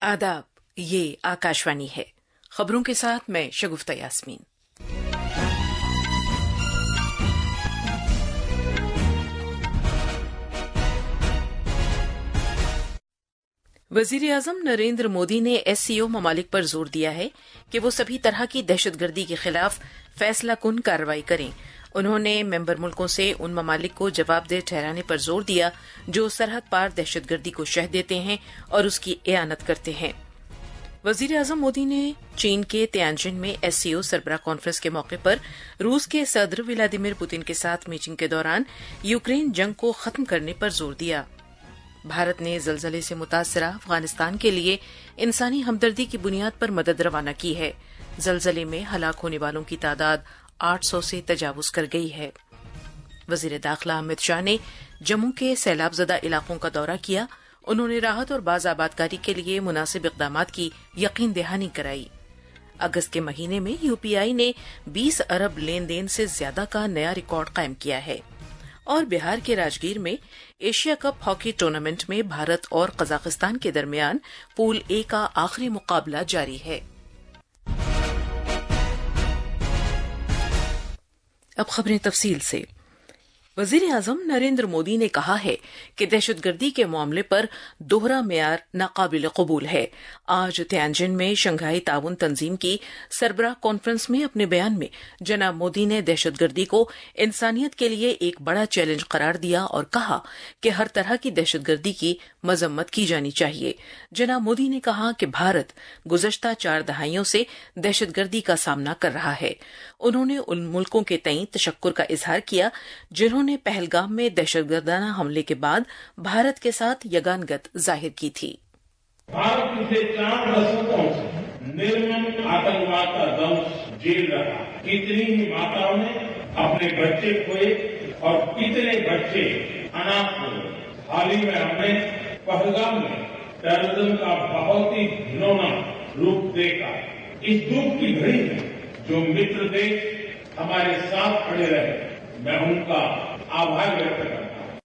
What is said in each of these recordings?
आदाब, ये आकाशवाणी है। खबरों के साथ मैं शगुफ्ता यास्मीन। वजीर आजम नरेंद्र मोदी ने एससीओ ममालिक पर जोर दिया है कि वो सभी तरह की दहशतगर्दी के खिलाफ फैसला कुन कार्रवाई करें। उन्होंने मेंबर मुल्कों से उन ममालिक को जवाबदेह ठहराने पर जोर दिया जो सरहद पार दहशतगर्दी को शह देते हैं और उसकी एआनत करते हैं। वजीर आजम मोदी ने चीन के तियानजिन में एससीओ सरबराह कॉन्फ्रेंस के मौके पर रूस के सदर व्लादिमीर पुतिन के साथ मीटिंग के दौरान यूक्रेन जंग को खत्म करने पर जोर दिया। भारत ने जलजले से मुतासरा अफगानिस्तान के लिए इंसानी हमदर्दी की बुनियाद पर मदद रवाना की है। जलजले में हलाक होने वालों की तादाद 800 से तजावुज कर गई है। वजीर दाखिला अमित शाह ने जम्मू के सैलाबजदा इलाकों का दौरा किया। उन्होंने राहत और बाज़ाबादकारी के लिए मुनासिब इक़दामात की यकीन दहानी कराई। अगस्त के महीने में यूपीआई ने 20 अरब लेन देन से ज्यादा का नया रिकॉर्ड कायम किया है। और बिहार के राजगीर में एशिया कप हॉकी टूर्नामेंट में भारत और कजाकिस्तान के दरमियान पूल ए का आखिरी मुकाबला जारी है। अब खबरें तफसील से। वजीर आजम नरेंद्र मोदी ने कहा है कि दहशतगर्दी के मामले पर दोहरा मेयार नाकाबिल कबूल है। आज तियानजिन में शंघाई ताउन तंजीम की सरबराह कॉन्फ्रेंस में अपने बयान में जनाब मोदी ने दहशतगर्दी को इंसानियत के लिए एक बड़ा चैलेंज करार दिया और कहा कि हर तरह की दहशतगर्दी की मजम्मत की जानी चाहिए। जनाब मोदी ने कहा कि भारत गुज़श्ता 4 दहाइयों से दहशतगर्दी का सामना कर रहा है। उन्होंने उन मुल्कों के तईं तशक्कुर का इजहार किया जिन्होंने पहलगाम में दहशतगर्दाना हमले के बाद भारत के साथ यगानगत जाहिर की थी। भारत पिछले 4 दशकों से निर्मम आतंकवाद का दंश झेल रहा। कितनी ही माताओं ने अपने बच्चे खोए और कितने बच्चे अनाथ हुए। हाल ही में हमने पहलगाम में टेररिज्म का बहुत ही घिनौना रूप देखा। इस दुख की घड़ी में जो मित्र देश हमारे साथ खड़े रहे, मैं उनका आभार व्यक्त करता हूं।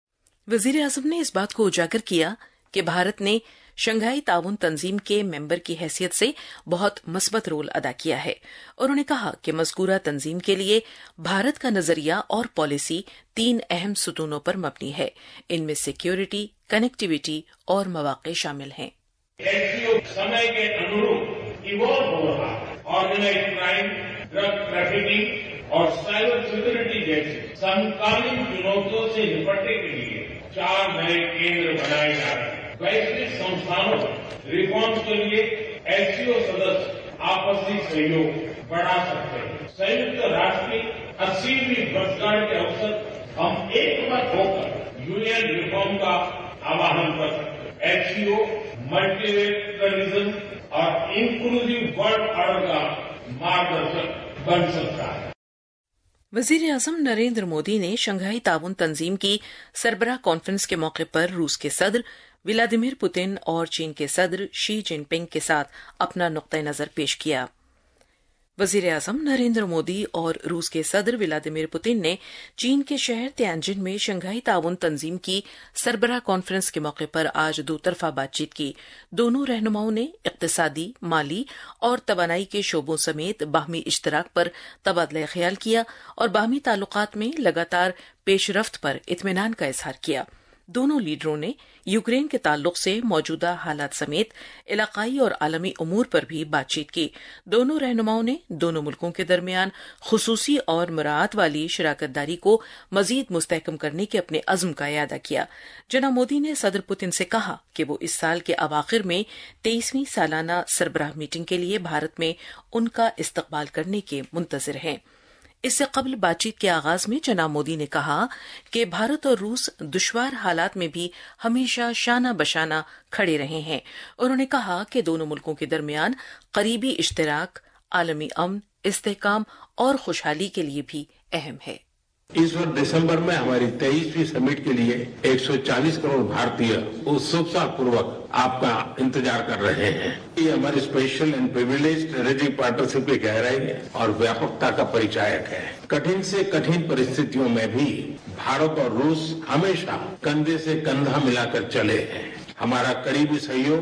वजीर आजम ने इस बात को उजागर किया कि भारत ने शंघाई ताउन तंजीम के मेंबर की हैसियत से बहुत मस्बत रोल अदा किया है। उन्होंने कहा कि मज़कूरा तंजीम के लिए भारत का नजरिया और पॉलिसी 3 अहम सुतूनों पर मबनी है। इनमें सिक्योरिटी, कनेक्टिविटी और मौक़े शामिल हैं। एससीओ समय के अनुरूप इवॉल्व हो रहा है। ऑर्गेनाइज्ड क्राइम, ड्रग ट्रैफिकिंग और साइबर सिक्योरिटी जैसे समकालीन चुनौतियों से निपटने के लिए 4 नए केंद्र बनाए जा रहे हैं। वैश्विक संस्थानों रिफॉर्म्स के लिए एससीओ सदस्य आपसी सहयोग बढ़ा सकते हैं। संयुक्त राष्ट्र की 80वीं वर्षगांठ के अवसर हम एकमत होकर यूएन रिफॉर्म का आह्वान कर सकते हैं। एससीओ मल्टीलेटरलिज्म और इंक्लूसिव वर्ल्ड ऑर्डर का मार्गदर्शक बन सकता है। वजीर आजम नरेंद्र मोदी ने शंघाई ताउन तंजीम की सरबराह कॉन्फ्रेंस के मौके पर रूस के सदर व्लादिमीर पुतिन और चीन के सदर शी जिनपिंग के साथ अपना नुक्ता नजर पेश किया। वजीर आजम नरेंद्र मोदी और रूस के सदर व्लादिमीर पुतिन ने चीन के शहर तियानजिन में शंघाई ताउन तंजीम की सरबराह कॉन्फ्रेंस के मौके पर आज दोतरफा बातचीत की। दोनों रहनुमाओं ने इक्तिसादी, माली और तवानाई के शोबों समेत बाहमी इश्तराक पर तबादला ख्याल किया और बाहमी ताल्लुकात में लगातार पेशरफ्त पर इत्मीनान का इजहार किया। दोनों लीडरों ने यूक्रेन के ताल्लुक से मौजूदा हालात समेत इलाकाई और आलमी उमूर पर भी बातचीत की। दोनों रहनुमाओं ने दोनों मुल्कों के दरमियान खुसूसी और मुराआत वाली शराकतदारी को मजीद मुस्तहकम करने के अपने अज़्म का इयादा किया। जनाब मोदी ने सदर पुतिन से कहा कि वो इस साल के अवाखिर में 23वीं सालाना सरबराह मीटिंग के लिए भारत में उनका इस्तकबाल करने के मुंतज़िर हैं। इससे कबल बातचीत के आगाज में जनाब मोदी ने कहा कि भारत और रूस दुश्वार हालात में भी हमेशा शाना बशाना खड़े रहे हैं। उन्होंने कहा कि दोनों मुल्कों के दरमियान करीबी इश्तराक आलमी अमन, इस्तेहकाम और खुशहाली के लिए भी अहम है। इस वर्ष दिसंबर में हमारी 23वीं समिट के लिए 140 करोड़ भारतीय उत्सुकता पूर्वक आपका इंतजार कर रहे हैं। ये हमारी special and privilege strategic partnership की गहराई और व्यापकता का परिचायक है। कठिन से कठिन परिस्थितियों में भी भारत और रूस हमेशा कंधे से कंधा मिलाकर चले हैं। हमारा करीबी सहयोग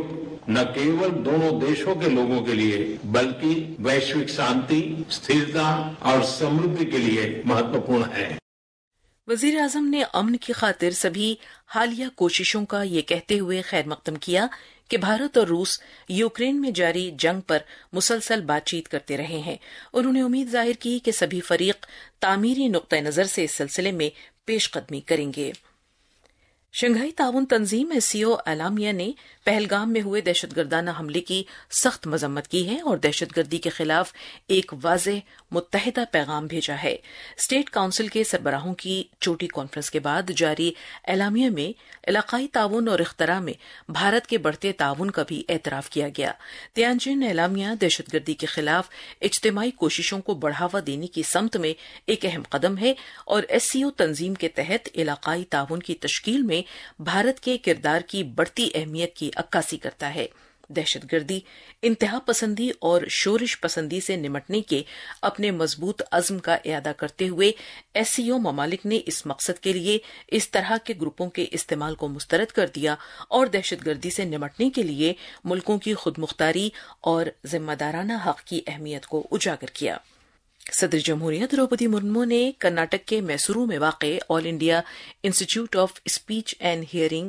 न केवल दोनों देशों के लोगों के लिए बल्कि वैश्विक शांति, स्थिरता और समृद्धि के लिए महत्वपूर्ण है। वजीर आजम ने अमन की खातिर सभी हालिया कोशिशों का ये कहते हुए खैर मकदम किया कि भारत और रूस यूक्रेन में जारी जंग पर मुसलसल बातचीत करते रहे हैं। उन्होंने उम्मीद जाहिर की कि सभी फरीक तामीरी नुक्ता नजर से इस सिलसिले में पेशकदमी करेंगे। शंघाई ताउन तंजीम SCO एलामिया ने पहलगाम में हुए दहशतगर्दाना हमले की सख्त मजम्मत की है और दहशतगर्दी के खिलाफ एक वाज़ेह मुत्तहिदा पैगाम भेजा है। स्टेट काउंसिल के सरबराहों की चोटी कॉन्फ्रेंस के बाद जारी एलामिया में इलाकाई ताउन और इख्तरा में भारत के बढ़ते ताउन का भी एतराफ किया गया। तियानजिन एलामिया दहशतगर्दी के खिलाफ इज्तिमाई कोशिशों को बढ़ावा देने की समत में एक अहम कदम है और SCO तंजीम के तहत इलाकाई ताउन की तश्कील में भारत के किरदार की बढ़ती अहमियत की अक्कासी करता है। दहशतगर्दी, इंतहा पसंदी और शोरिश पसंदी से निमटने के अपने मजबूत अज़्म का इयादा करते हुए SCO ममालिक ने इस मकसद के लिए इस तरह के ग्रुपों के इस्तेमाल को मुस्तरद कर दिया और दहशतगर्दी से निमटने के लिए मुल्कों की खुदमुख्तारी और जिम्मेदाराना हक की अहमियत को उजागर किया। सदर जमहूरिया द्रौपदी मुर्मू ने कर्नाटक के मैसूरू में वाक़े all India institute of speech and hearing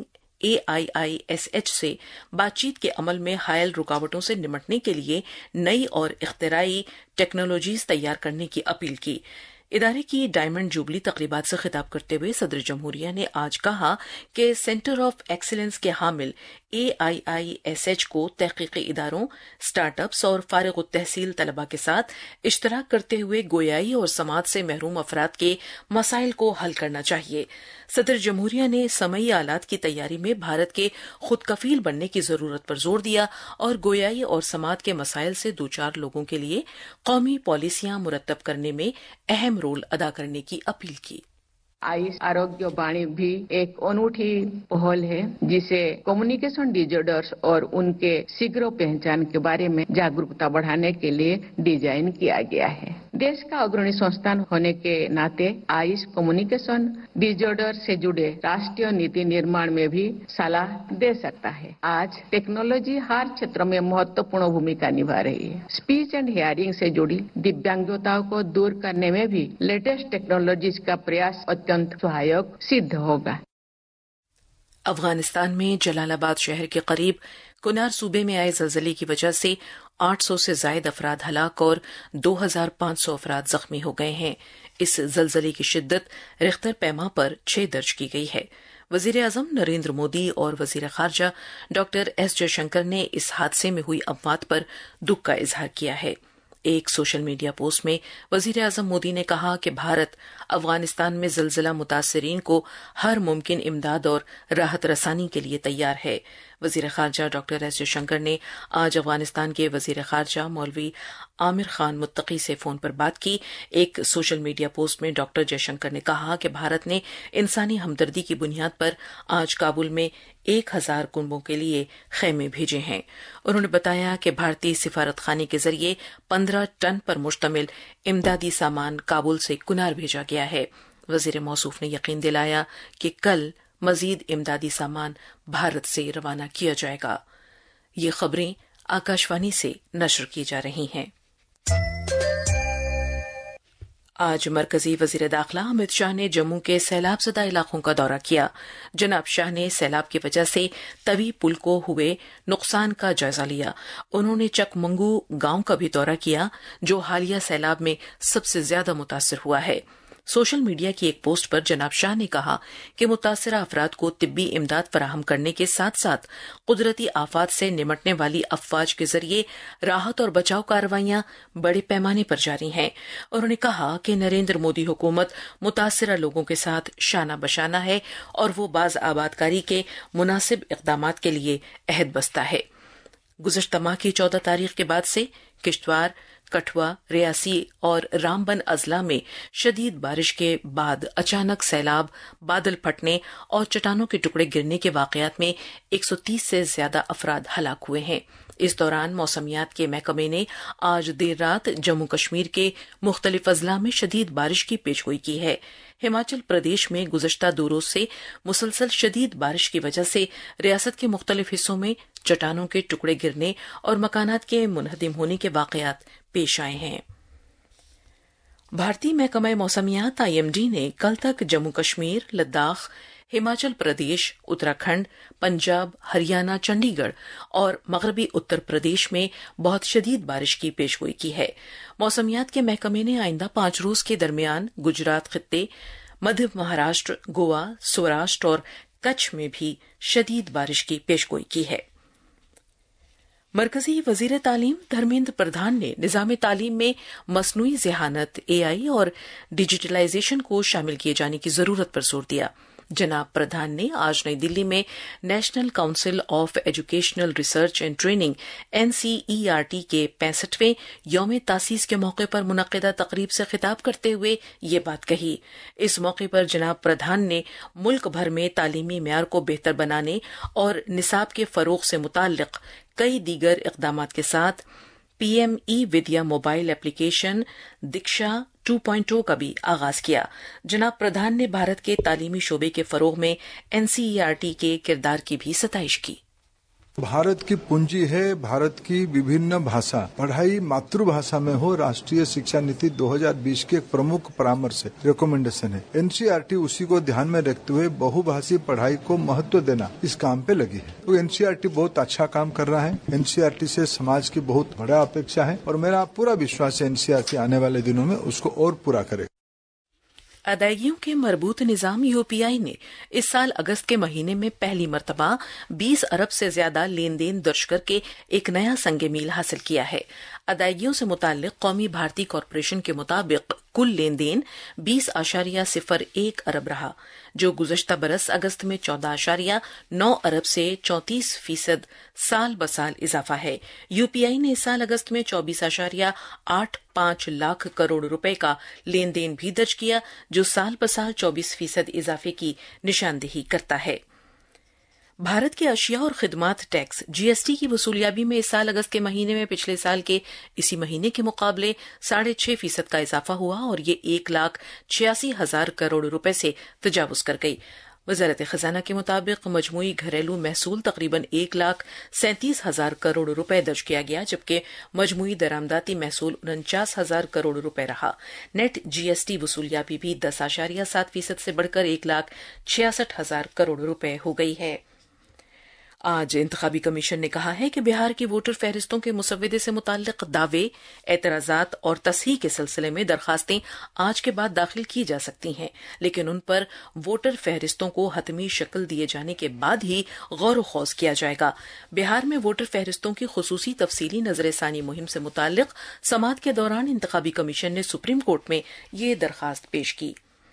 AIISH से बातचीत के अमल में हायल रुकावटों से निमटने के लिए नई और इख्तिराई टेक्नोलॉजीज तैयार करने की अपील की। इदारे की डायमंड जुबली तकरीबात से खिताब करते हुए सदर जमहूरिया ने आज कहा कि सेंटर ऑफ एक्सीलेंस के हामिल AIISH को तहकीकी इदारों, स्टार्टअप्स और फारिग तहसील तलबा के साथ इश्तराक करते हुए गोयाई और समाज से महरूम अफराद के मसाइल को हल करना चाहिए। सदर जमहूरिया ने समई आलात की तैयारी में भारत के खुद कफील बनने की जरूरत पर जोर दिया और गोयाई और समाज के मसाइल से दो चार लोगों के लिए कौमी पॉलिसियां मुरतब करने में अहम रोल अदा करने की अपील की। आयुष आरोग्य वाणी भी एक अनूठी पहल है जिसे कम्युनिकेशन डिसऑर्डर्स और उनके शीघ्र पहचान के बारे में जागरूकता बढ़ाने के लिए डिजाइन किया गया है। देश का अग्रणी संस्थान होने के नाते आयुष कम्युनिकेशन डिसऑर्डर से जुड़े राष्ट्रीय नीति निर्माण में भी सलाह दे सकता है। आज टेक्नोलॉजी हर क्षेत्र में महत्वपूर्ण भूमिका निभा रही है। स्पीच एंड हियरिंग से जुड़ी दिव्यांगताओं को दूर करने में भी लेटेस्ट टेक्नोलॉजीज का प्रयास अत्यंत सहायक सिद्ध होगा। अफगानिस्तान में जलालाबाद शहर के करीब कुनार सूबे में आए जलजले की वजह से 800 से जायद अफराद हलाक और 2500 अफराद जख्मी हो गए हैं। इस जलजले की शिद्दत रिख्तर पैमा पर 6 दर्ज की गई है। वजीर आजम नरेंद्र मोदी और वजीर खारजा डॉक्टर S जयशंकर ने इस हादसे में हुई अमवात पर दुख का इजहार किया है। एक सोशल मीडिया पोस्ट में वजीर आजम मोदी ने कहा कि भारत अफगानिस्तान में जलजिला मुतासरीन को हर मुमकिन इमदाद और राहत रसानी के लिए तैयार है। वजीर खारजा डॉक्टर S जयशंकर ने आज अफगानिस्तान के वजीर खारजा मौलवी आमिर खान मुत्तकी से फोन पर बात की। एक सोशल मीडिया पोस्ट में डॉक्टर जयशंकर ने कहा कि भारत ने इंसानी हमदर्दी की बुनियाद पर आज काबुल में 1000 कुंबों के लिए खैमे भेजे हैं। उन्होंने बताया कि भारतीय सिफारत खाने के जरिए 15 टन पर मुश्तमिल इमदादी सामान काबुल से कुनार भेजा गया है। वजीर मौसूफ ने यकीन दिलाया कि कल मजीद इमदादी सामान भारत से रवाना किया जाएगा। ये खबरें आकाशवाणी से नशर की जा रही हैं। आज मरकजी वजीर दाखिला अमित शाह ने जम्मू के सैलाब ज़दा इलाकों का दौरा किया। जनाब शाह ने सैलाब की वजह से तवी पुल को हुए नुकसान का जायजा लिया। उन्होंने चकमंगू गांव का भी दौरा किया जो हालिया सैलाब में सबसे ज्यादा मुतासर हुआ है। सोशल मीडिया की एक पोस्ट पर जनाब शाह ने कहा कि मुतासरा अफराद को तिब्बी इमदाद फराहम करने के साथ साथ कुदरती आफात से निमटने वाली अफवाज के जरिए राहत और बचाव कार्रवाइयां बड़े पैमाने पर जारी हैं। उन्होंने कहा कि नरेंद्र मोदी हुकूमत मुतासरा लोगों के साथ शाना बशाना है और वो बाज आबादकारी के मुनासिब इक़दामात के लिए अहद बस्ता है। गुज़श्ता माह की 14 तारीख के बाद से किश्तवाड़, कठुआ, रियासी और रामबन अजला में शदीद बारिश के बाद अचानक सैलाब, बादल फटने और चट्टानों के टुकड़े गिरने के वाकयात में 130 से ज्यादा अफराद हलाक हुए हैं। इस दौरान मौसमियात के महकमे ने आज देर रात जम्मू कश्मीर के मुख्तलिफ अजला में शदीद बारिश की पेशगोई की है। हिमाचल प्रदेश में गुज़श्ता 2 रोज से मुसलसल शदीद बारिश की वजह से रियासत के मुख्तलिफ हिस्सों में चट्टानों के टुकड़े गिरने और मकानात के मुनहदिम होने के वाकयात पेश आए हैं। भारतीय महकमा मौसमियात IMD ने कल तक जम्मू कश्मीर, लद्दाख, हिमाचल प्रदेश, उत्तराखंड, पंजाब, हरियाणा, चंडीगढ़ और मगरबी उत्तर प्रदेश में बहुत शदीद बारिश की पेशगोई की है। मौसमियात के महकमे ने आइंदा 5 रोज के दरमियान गुजरात खित्ते, मध्य महाराष्ट्र, गोवा, सौराष्ट्र और कच्छ में भी शदीद बारिश की पेशगोई की है। मरकजी वजीर तालीम धर्मेंद्र प्रधान ने निजाम तालीम में मसनूई ज़हानत, AI और डिजिटलाइजेशन को शामिल किए जाने की जरूरत पर जोर दिया। जनाब प्रधान ने आज नई दिल्ली में national council of educational research and training NCERT के 65वें यौम तासीस के मौके पर मुनक्किदा तकरीब से खिताब करते हुए ये बात कही। इस मौके पर जनाब प्रधान ने मुल्क भर में तालीमी मेयार को बेहतर बनाने और निसाब के फरोग से मुताल्लिक कई दीगर इक़दामात के साथ PM ई-विद्या मोबाइल एप्लीकेशन दीक्षा 2.0 का भी आगाज किया। जनाब प्रधान ने भारत के तालीमी शोबे के फरोग में NCERT के किरदार की भी सताइश की। भारत की पूंजी है भारत की विभिन्न भाषा। पढ़ाई मातृभाषा में हो, राष्ट्रीय शिक्षा नीति 2020 के एक प्रमुख परामर्श है, रिकमेंडेशन है। NCERT उसी को ध्यान में रखते हुए बहुभाषी पढ़ाई को महत्व देना इस काम पे लगी है। तो NCERT बहुत अच्छा काम कर रहा है। NCERT से समाज की बहुत बड़ा अपेक्षा है और मेरा पूरा विश्वास है NCERT आने वाले दिनों में उसको और पूरा करेगा। अदायगियों के मरबूत निजाम UPI ने इस साल अगस्त के महीने में पहली मर्तबा 20 अरब से ज्यादा लेन देन दर्ज करके एक नया संगे मील हासिल किया है। अदायगियों से मुताल्लिक कौमी भारतीय कॉरपोरेशन के मुताबिक कुल लेन देन 20.01 अरब रहा, जो गुज़श्ता बरस अगस्त में 14.9 अरब से 34% साल बसाल इजाफा है। UPI ने इस साल अगस्त में 24.85 लाख करोड़ रुपए का लेन देन भी दर्ज किया, जो साल बसाल 24% इजाफे की निशानदेही करता है। भारत के अशिया और खिदमात टैक्स GST की वसूलियाबी में इस साल अगस्त के महीने में पिछले साल के इसी महीने के मुकाबले 6.5% का इजाफा हुआ और ये 1,86,000 करोड़ रुपए से तजावुज कर गई। वजारत खजाना के मुताबिक मजमूई घरेलू महसूल तकरीबन 1,37,000 करोड़ रुपए दर्ज किया गया, जबकि मजमूई दरामदाती महसूल 49,000 करोड़ रुपए रहा। नेट GST वसूलियाबी भी 10.7% से बढ़कर 1,66,000 करोड़ रुपए हो गई है। आज इंतखाबी कमीशन ने कहा है कि बिहार की वोटर फहरिस्तों के मुसव्वदे से मुताल्लिक दावे, एतराजात और तस्हीह के सिलसिले में दरखास्तें आज के बाद दाखिल की जा सकती हैं, लेकिन उन पर वोटर फहरिस्तों को हतमी शक्ल दिए जाने के बाद ही गौर खौज किया जाएगा। बिहार में वोटर फहरिस्तों की खुसूसी तफसीली नजरसानी मुहिम से मुताल्लिक समाअत के दौरान इंतखाबी कमीशन ने सुप्रीम कोर्ट में ये दरखास्त पेश की।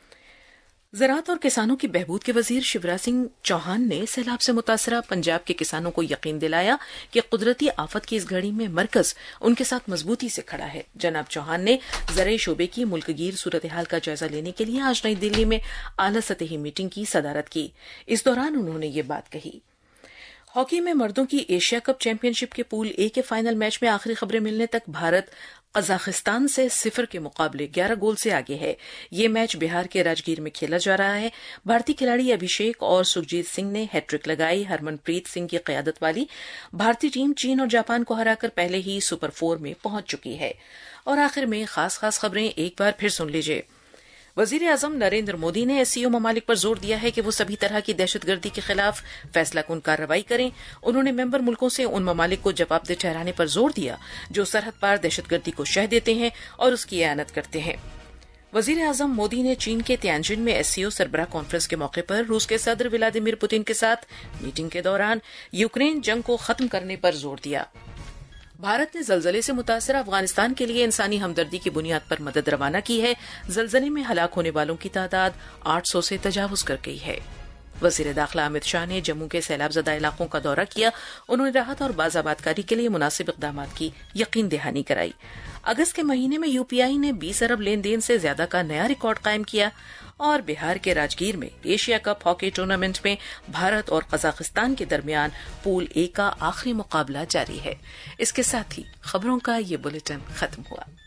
ज़राअत और किसानों की बहबूद के वजीर शिवराज सिंह चौहान ने सैलाब से मुतासरा पंजाब के किसानों को यकीन दिलाया कि कुदरती आफत की इस घड़ी में मरकज उनके साथ मजबूती से खड़ा है। जनाब चौहान ने ज़राई शोबे की मुल्कगीर सूरत हाल का जायजा लेने के लिए आज नई दिल्ली में आला सतही मीटिंग की सदारत की। इस दौरान उन्होंने ये बात कही। हॉकी में मर्दों की एशिया कप चैंपियनशिप के पूल A के फाइनल मैच में आखिरी खबरें मिलने तक भारत कजाकिस्तान से 0 के मुकाबले 11 गोल से आगे है। ये मैच बिहार के राजगीर में खेला जा रहा है। भारतीय खिलाड़ी अभिषेक और सुखजीत सिंह ने हैट्रिक लगाई। हरमनप्रीत सिंह की क़यादत वाली भारतीय टीम चीन और जापान को हराकर पहले ही सुपर 4 में पहुंच चुकी है। और आखिर में खास खबरें एक बार फिर सुन लीजिए। वजीर आजम नरेंद्र मोदी ने SCO ममालिक पर जोर दिया है कि वो सभी तरह की दहशतगर्दी के खिलाफ फैसलाकुन कार्रवाई करें। उन्होंने मेंबर मुल्कों से उन ममालिक को जवाबदेह ठहराने पर जोर दिया जो सरहद पार दहशतगर्दी को शह देते हैं और उसकी एआनत करते हैं। वजीर आजम मोदी ने चीन के तियानजिन में SCO सरबराह कॉन्फ्रेंस के मौके पर रूस के सदर व्लादिमीर पुतिन के साथ मीटिंग के दौरान यूक्रेन जंग को खत्म करने पर जोर दिया। भारत ने जलजले से मुतासर अफगानिस्तान के लिए इंसानी हमदर्दी की बुनियाद पर मदद रवाना की है। जलजले में हलाक होने वालों की तादाद 800 से तजावुज कर गई है। वजीर दाखिला अमित शाह ने जम्मू के सैलाबजदा इलाकों का दौरा किया। उन्होंने राहत और बाज़ाबादकारी के लिए मुनासिब इक़दाम की यकीन दहानी कराई। अगस्त के महीने में UPI ने 20 अरब लेन देन से ज्यादा का नया रिकॉर्ड कायम किया और बिहार के राजगीर में एशिया कप हॉकी टूर्नामेंट में भारत और कजाकिस्तान के दरमियान पूल A का आखिरी मुकाबला जारी है। इसके साथ ही खबरों का ये बुलेटिन खत्म हुआ।